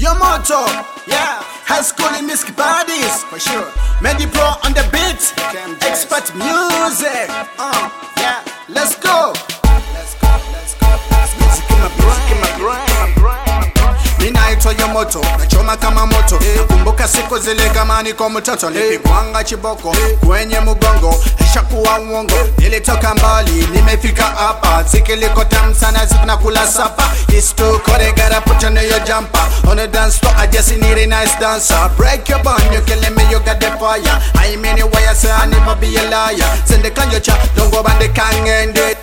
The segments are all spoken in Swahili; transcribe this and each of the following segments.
Your motto, yeah. High school in Miski Bodies, for sure. Medi Pro on the beat, expert music. Yeah, let's go. Music in my brain. Ninaitwa yo moto, nachoma kama moto. Nakumbuka siku zile kama niko mtoto. Nilipigwanga chiboko kwenye mugongo, ishakuwa uongo. Nilitoka mbali, nimefika hapa. Ziki liko tamu sana, zikuna kula sapa. It's too cold, I gotta put on your jumper. On the dance floor, I just need a nice dancer. Break your bone, you killing me, you got the fire. I mean it, why I say I never be a liar. Send the kanjo cha, don't go band the kang and it.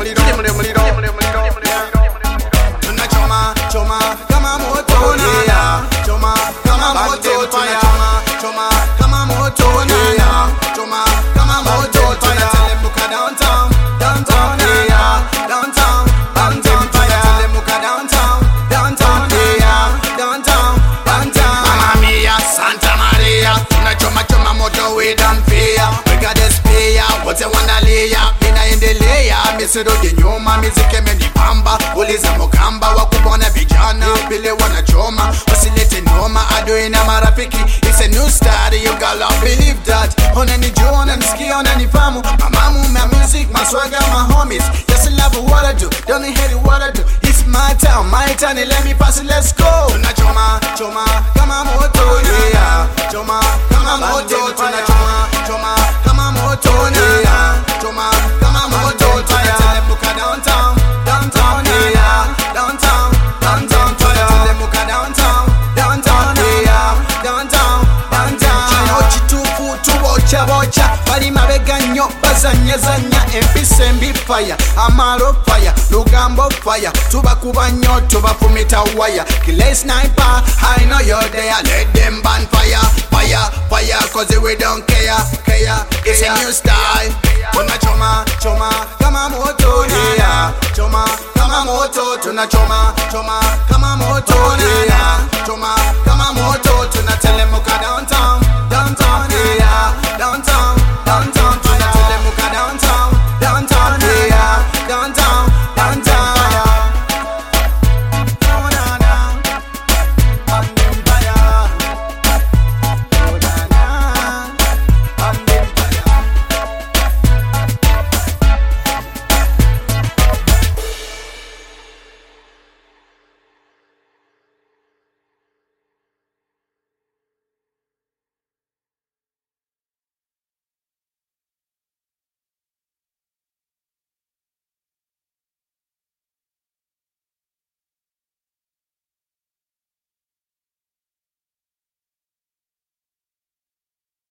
Choma, kama moto na choma, kama moto tuna choma, kama moto na choma, kama moto tuna telemuka downtown, yeah, downtown, telemuka downtown, yeah, downtown. Mamma mia, Santa Maria, tuna choma moto we don't fear. We got this player, what you wanna lay up? Inaendelea, misirudi nyuma, miziki imenipamba, uliza mukamba wakubona vijana vile wanachoma, wasilete noma, adui na marafiki. It's a new start, you gotta believe that. Unanijua, unanisikia, unanifahamu, mamamu, my music, my swagger, my homies. Just love what I do, don't hate what I do. It's my town, let me pass it, let's go. Tunachoma, choma, kama moto, yeah. Choma, kama moto, tunachoma, choma, kama moto, yeah. Choma, kama moto, tunatelemuka downtown, yeah, downtown, tunatelemuka downtown, yeah, downtown. Kino kituufu tubocha bali mabega nnyo bazanyazanya empisa embi fire, amalo fire, lugambo fire, tubakuba nnyo tubafumita wire. Killer sniper, I know you're there, let them burn fire, cause we don't care. It's a new style. Tunachoma, kama moto, yeah. Choma, kama moto, tunachoma, kama